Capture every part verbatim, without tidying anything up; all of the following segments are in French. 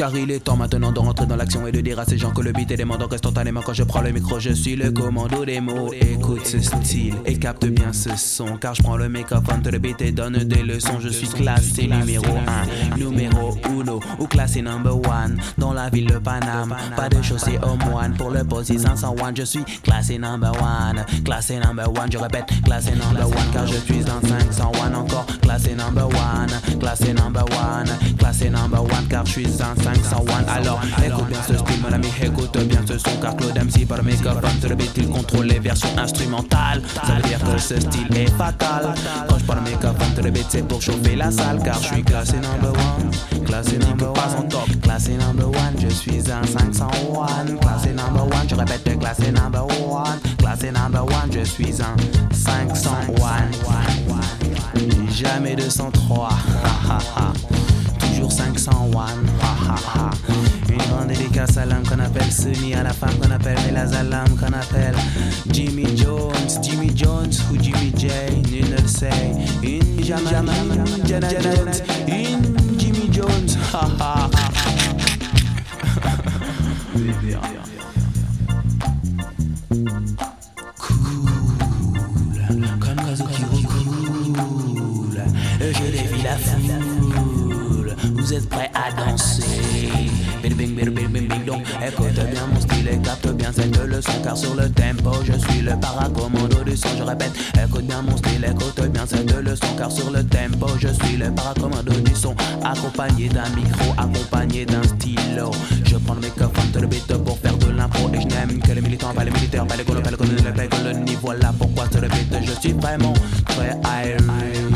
Car il est temps maintenant de rentrer dans l'action et de dire à ces gens que le beat est demandant instantanément. Quand je prends le micro, je suis le commando des mots. Écoute ce style et capte bien ce son, car je prends le microphone de le beat et donne des leçons. Je suis classé numéro un, numéro uno, ou classé number one dans la ville de Paname. Pas de chaussée au moine pour le poste cinq cent un. Je suis classé number one, classé number one. Je répète, classé number one, car je suis dans cinq cent un encore. Classé number one, classé number one, classé number one, car je suis dans cinq cent un. Alors écoute bien ce style, mon ami, écoute bien ce son, car Claude M C par microphone sur le beat, il contrôle les versions instrumentales. Ça veut dire que ce style est fatal. Quand je parle microphone sur le beat, c'est pour chauffer la salle, car je suis classé number one, classé number one, top, classé number one. Je suis un cinq cent un, classé number one. Je répète, classé number one, classé number one. Je suis un cinq cent un, jamais deux cent trois. Toujours cinq cent un. Une grande dédicace à l'homme qu'on appelle Sony, à la femme qu'on appelle Melazalam, qu'on appelle Jimmy Jones, Jimmy Jones ou Jimmy J, nul ne le sait. Une Jamana, Jana Jones, une Jimmy Jones. Ha ha. Cool, comme l'oiseau qui recoule, je défie la foule. Vous êtes prêts à danser? Bing bing bing bing bing bing donc écoute bien mon style et capte bien cette leçon, car sur le tempo je suis le paracommando du son. Je répète, écoute bien mon style, écoute bien cette leçon, car sur le tempo je suis le paracommando du son. Accompagné d'un micro, accompagné d'un stylo, je prends le microphone de le beat pour faire de l'impro. Et je n'aime que les militants, pas les militaires, pas les colons, pas les colons, pas les colonies. Voilà pourquoi sur le beat je suis vraiment très aéré.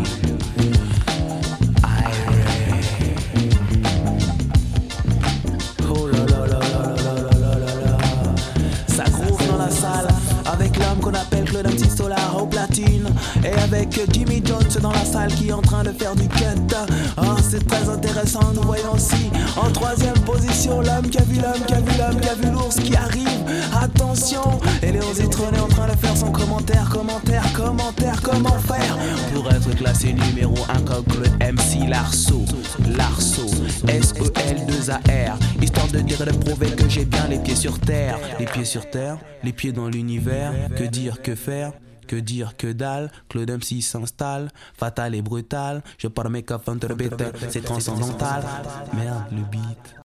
Avec l'homme qu'on appelle Claude M C Solar au platine, et avec Jimmy Jones dans la salle qui est en train de faire du cut. Oh, c'est très intéressant. Nous voyons aussi en troisième position l'homme qui a vu l'homme qui a vu l'homme qui a vu l'ours qui arrive. Attention, et Léon Zitron est en train de faire son commentaire, commentaire, commentaire. Comment faire pour être classé numéro un comme Claude M C Larceau, Larceau, S E L deux A R, histoire de dire et de prouver que j'ai bien les pieds sur terre. Les pieds sur terre, les pieds dans l'univers. Que dire, que faire, que dire, que dalle. Claude M C s'installe, fatal et brutal. Je parle mes coffres, c'est transcendantal. Merde, le beat.